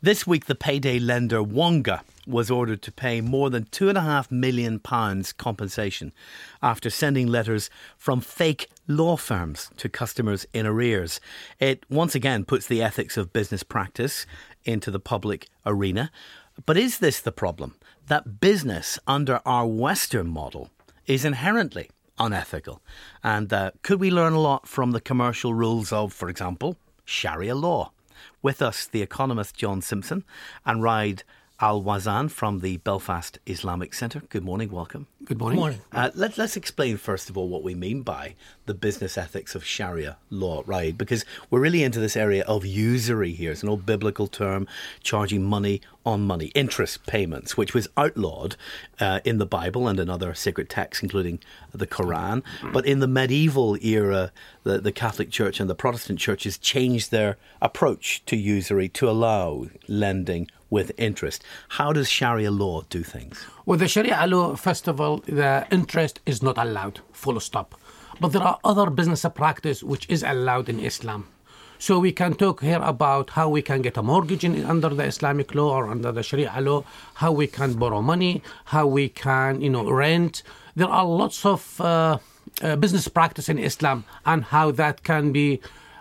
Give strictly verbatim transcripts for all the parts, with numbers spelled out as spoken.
This week, the payday lender Wonga was ordered to pay more than two and a half million pounds compensation after sending letters from fake law firms to customers in arrears. It once again puts the ethics of business practice into the public arena. But is this the problem? That business under our Western model is inherently unethical. And uh, could we learn a lot from the commercial rules of, for example, Sharia law? With us, the economist John Simpson and Raed Al-Wazan from the Belfast Islamic Centre. Good morning, welcome. Good morning. Good morning. Uh, let, let's explain, first of all, what we mean by the business ethics of Sharia law, Raed, because we're really into this area of usury here. It's an old biblical term, charging money on money, interest payments, which was outlawed uh, in the Bible and in other sacred texts, including the Quran. But in the medieval era, the, the Catholic Church and the Protestant churches changed their approach to usury to allow lending with interest. How does Sharia law do things? Well, the Sharia law, first of all, the interest is not allowed, full stop. But there are other business practice which is allowed in Islam. So we can talk here about how we can get a mortgage in, under the Islamic law or under the Sharia law, how we can borrow money, how we can, you know, rent. There are lots of uh, uh, business practice in Islam and how that can be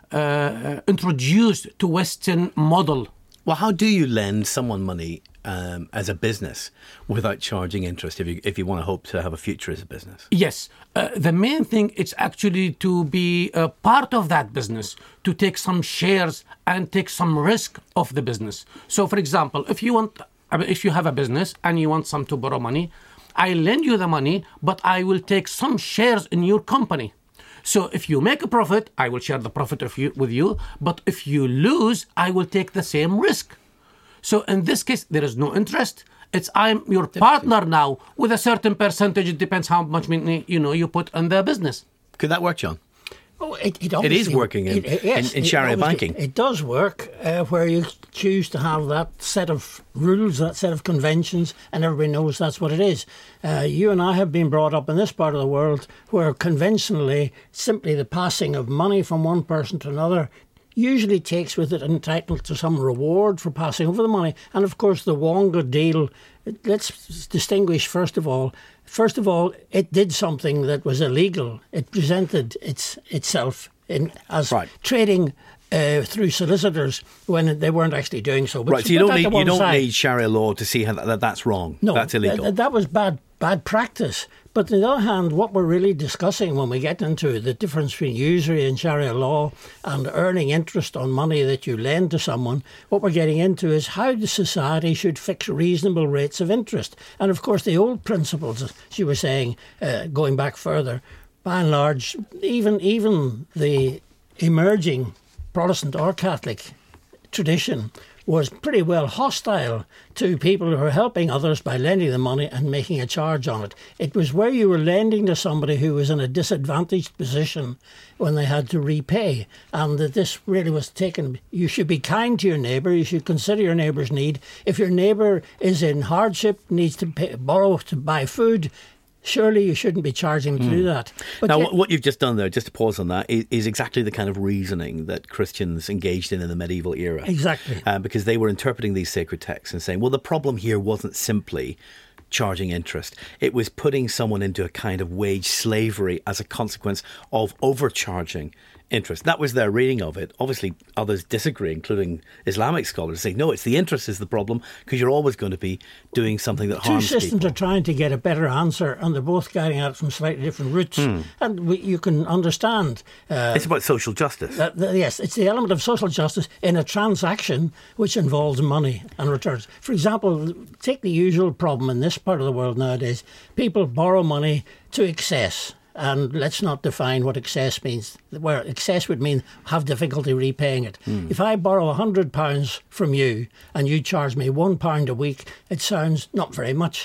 uh, introduced to Western model. Well, how do you lend someone money um, as a business without charging interest if you if you want to hope to have a future as a business? Yes. Uh, the main thing is actually to be a part of that business, to take some shares and take some risk of the business. So, for example, if you want, if you have a business and you want some to borrow money, I lend you the money, but I will take some shares in your company. So if you make a profit, I will share the profit of you, with you. But if you lose, I will take the same risk. So in this case, there is no interest. It's I'm your partner now with a certain percentage. It depends how much money you know you put in the business. Could that work, John? Oh, it, it, it is working in, it, yes, in, in Sharia it banking. It does work uh, where you choose to have that set of rules, that set of conventions, and everybody knows that's what it is. Uh, you and I have been brought up in this part of the world where conventionally simply the passing of money from one person to another usually takes with it entitled to some reward for passing over the money. And of course the Wonga deal, let's distinguish first of all, First of all, it did something that was illegal. It presented its itself in, as right. trading uh, through solicitors when they weren't actually doing so. But right, so you don't, need, you don't need Sharia law to see how that, that that's wrong. No, that's illegal. Th- that was bad bad practice. But on the other hand, what we're really discussing when we get into the difference between usury and Sharia law and earning interest on money that you lend to someone, what we're getting into is how the society should fix reasonable rates of interest. And of course, the old principles, as you were saying, uh, going back further, by and large, even even the emerging Protestant or Catholic tradition was pretty well hostile to people who were helping others by lending them money and making a charge on it. It was where you were lending to somebody who was in a disadvantaged position when they had to repay, and that this really was taken. You should be kind to your neighbour. You should consider your neighbour's need. If your neighbour is in hardship, needs to pay, borrow to buy food, surely you shouldn't be charging them to mm. do that. But now, yet, what you've just done there, just to pause on that, is, is exactly the kind of reasoning that Christians engaged in in the medieval era. Exactly. Uh, because they were interpreting these sacred texts and saying, well, the problem here wasn't simply charging interest. It was putting someone into a kind of wage slavery as a consequence of overcharging interest. That was their reading of it. Obviously, others disagree, including Islamic scholars, say, no, it's the interest is the problem because you're always going to be doing something that harms people. Two systems are trying to get a better answer and they're both getting at it from slightly different routes. Mm. And we, you can understand. Uh, it's about social justice. That, that, yes, it's the element of social justice in a transaction which involves money and returns. For example, take the usual problem in this part of the world nowadays. People borrow money to excess. And let's not define what excess means. Where excess would mean have difficulty repaying it. Mm. If I borrow one hundred pounds from you and you charge me one pound a week, it sounds not very much.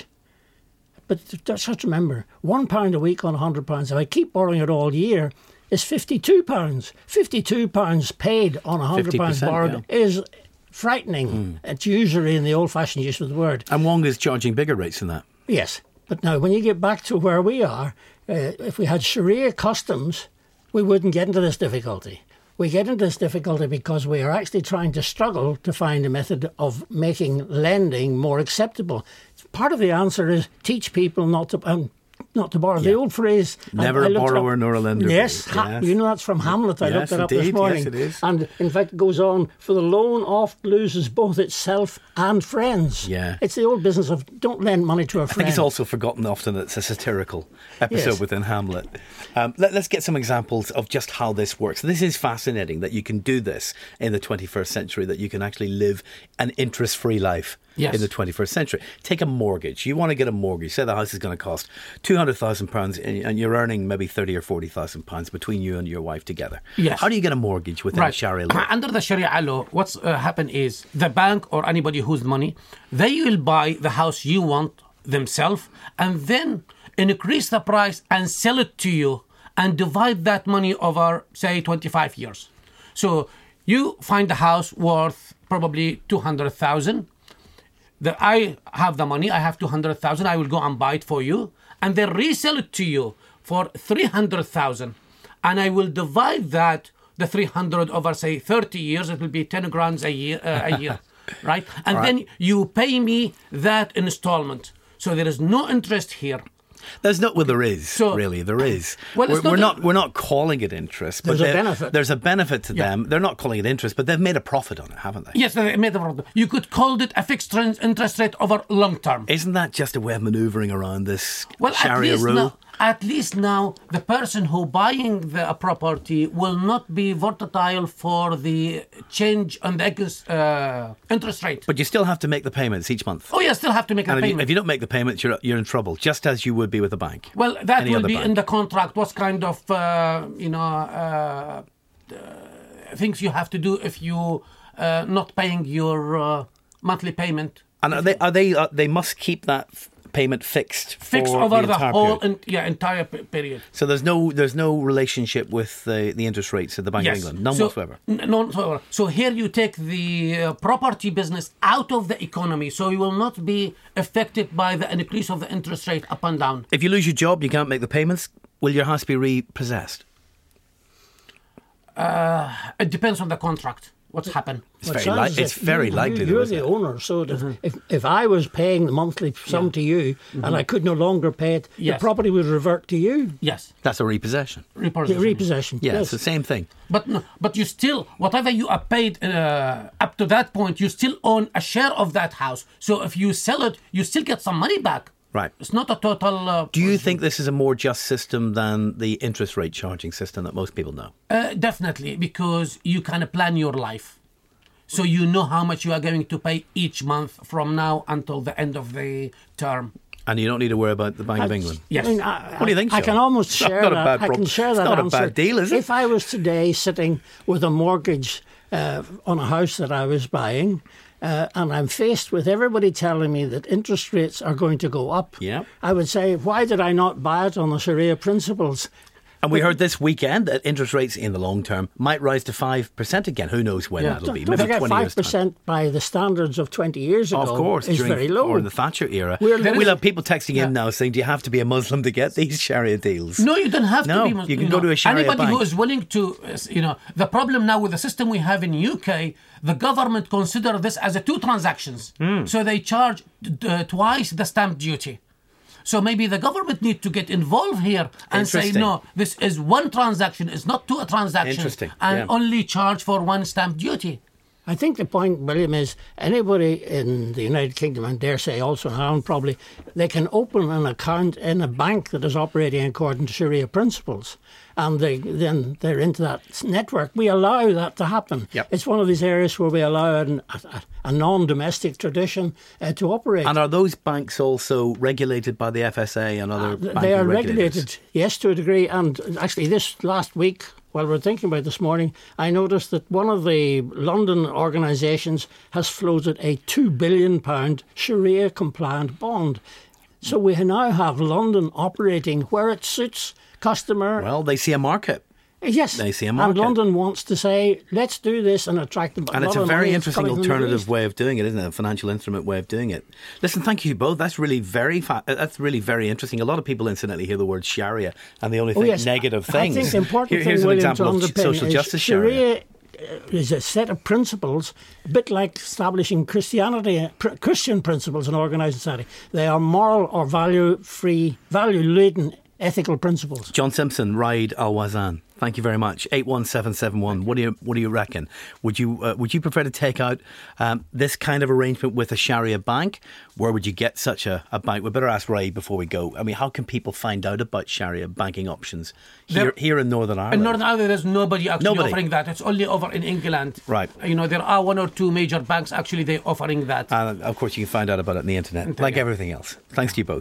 But just have to remember, one pound a week on one hundred pounds, if I keep borrowing it all year, is fifty-two pounds. fifty-two pounds paid on one hundred pounds borrowed yeah. is frightening. Mm. It's usury in the old-fashioned use of the word. And Wonga's charging bigger rates than that. Yes. But now, when you get back to where we are, uh, if we had Sharia customs, we wouldn't get into this difficulty. we get into this difficulty because we are actually trying to struggle to find a method of making lending more acceptable. Part of the answer is teach people not to... Um, Not to borrow. Yeah. The old phrase... Never I, I a borrower up, nor a lender. Yes, yes. ha, you know that's from Hamlet. I yes, looked it up indeed. this morning. Yes, it is. And in fact it goes on, for the loan oft loses both itself and friends. Yeah. It's the old business of don't lend money to a friend. I think it's also forgotten often that it's a satirical episode yes. within Hamlet. Um, let, let's get some examples of just how this works. This is fascinating that you can do this in the twenty-first century, that you can actually live an interest-free life. Yes. In the twenty-first century. Take a mortgage. You want to get a mortgage. Say the house is going to cost two hundred thousand pounds and you're earning maybe thirty or forty thousand pounds between you and your wife together. Yes. How do you get a mortgage within right. Sharia law? Under the Sharia law, what's uh, happened is the bank or anybody who's money, they will buy the house you want themselves and then increase the price and sell it to you and divide that money over, say, twenty-five years. So you find the house worth probably two hundred thousand. That I have the money, I have two hundred thousand, I will go and buy it for you, and then resell it to you for three hundred thousand. And I will divide that, the three hundred over, say, thirty years, it will be ten grand a year, uh, a year, right? And right. then you pay me that installment. So there is no interest here. There's no, well, there is, so, really, there is. Well, we're, not, we're not, we're not calling it interest. There's but a benefit. There's a benefit to yeah. them. They're not calling it interest, but they've made a profit on it, haven't they? Yes, they made a profit. You could call it a fixed interest rate over long term. Isn't that just a way of manoeuvring around this well, Sharia at least rule? Now, at least now, the person who buying the property will not be volatile for the change on the uh, interest rate. But you still have to make the payments each month. Oh, yeah, still have to make and the if payment. You, if you don't make the payments, you're you're in trouble, just as you would be with a bank. Well, that Any will be bank. in the contract. What kind of, uh, you know, uh, uh, things you have to do if you uh, not paying your uh, monthly payment. And are they, are they, uh, they must keep that f- payment fixed for fixed over the, the entire whole period. In, yeah entire p- period. So there's no there's no relationship with the, the interest rates at the Bank yes. of England, none so, whatsoever. N- none whatsoever. So here you take the uh, property business out of the economy, so you will not be affected by the increase of the interest rate up and down. If you lose your job, you can't make the payments. Will your house be repossessed? Uh, it depends on the contract. What's happened? It's very, li- it's very you, likely. You're though, the it? owner, so if, Mm-hmm. if if I was paying the monthly sum Yeah. to you Mm-hmm. and I could no longer pay it, Yes. the property would revert to you. Yes. That's a repossession. Repossession. The repossession. Yeah, yes. it's the same thing. But no, but you still, whatever you are paid uh, up to that point, you still own a share of that house. So if you sell it, you still get some money back. Right. It's not a total... Uh, Do you think this is a more just system than the interest rate charging system that most people know? Uh, definitely, because you can plan your life. So you know how much you are going to pay each month from now until the end of the term. And you don't need to worry about the Bank of England? Yes. I mean, I, What do you think, I Sean? can almost It's not- share not a that. bad I prob- can share it's that not a answer. bad deal, is it? If I was today sitting with a mortgage uh, on a house that I was buying, uh, and I'm faced with everybody telling me that interest rates are going to go up, Yeah. I would say, why did I not buy it on the Sharia principles? And we heard this weekend that interest rates in the long term might rise to five percent again. Who knows when Yeah. that'll Don't, be? don't Maybe forget, twenty five years' time. percent by the standards of twenty years ago Of course, is during, very low. or in the Thatcher era. We're- We'll is- have people texting Yeah. in now saying, do you have to be a Muslim to get these Sharia deals? No, you don't have No, to be Muslim. you can go know. to a Sharia Anybody bank. who is willing to, uh, you know, the problem now with the system we have in U K, the government consider this as a two transactions. Hmm. So they charge uh, twice the stamp duty. So maybe the government need to get involved here and say, Interesting. no, this is one transaction, it's not two transactions. Interesting, And yeah. only charge for one stamp duty. I think the point, William, is anybody in the United Kingdom, and dare say also in Ireland probably, they can open an account in a bank that is operating according to Sharia principles. And they, then they're into that network. We allow that to happen. Yep. It's one of these areas where we allow an, a, a non-domestic tradition uh, to operate. And are those banks also regulated by the F S A and other banking Uh, they are regulators? regulated, yes, to a degree. And actually, this last week, while we were thinking about this morning, I noticed that one of the London organisations has floated a two billion pounds Sharia-compliant bond. So we now have London operating where it suits customer. Well, they see a market. Yes, they see a and market. London wants to say, let's do this and attract them. And it's a very interesting alternative way of doing it, isn't it? A financial instrument way of doing it. Listen, thank you both. That's really very fa- that's really very interesting. A lot of people, incidentally, hear the word Sharia and they only think oh, yes. negative things. I think the important Here, thing, here's an William, example to of social is justice Sharia. Sharia is a set of principles, a bit like establishing Christianity, pr- Christian principles in organised society. They are moral or value-free, value-laden ethical principles. John Simpson, Raed Al Wazan, thank you very much. eight one seven seven one. What do you What do you reckon? Would you uh, Would you prefer to take out um, this kind of arrangement with a Sharia bank? Where would you get such a, a bank? We better ask Ray before we go. I mean, how can people find out about Sharia banking options here There, here in Northern Ireland? In Northern Ireland, there's nobody actually Nobody. offering that. It's only over in England. Right. You know, there are one or two major banks actually they offering that. And of course, you can find out about it on the internet, like everything else. Thanks to you both.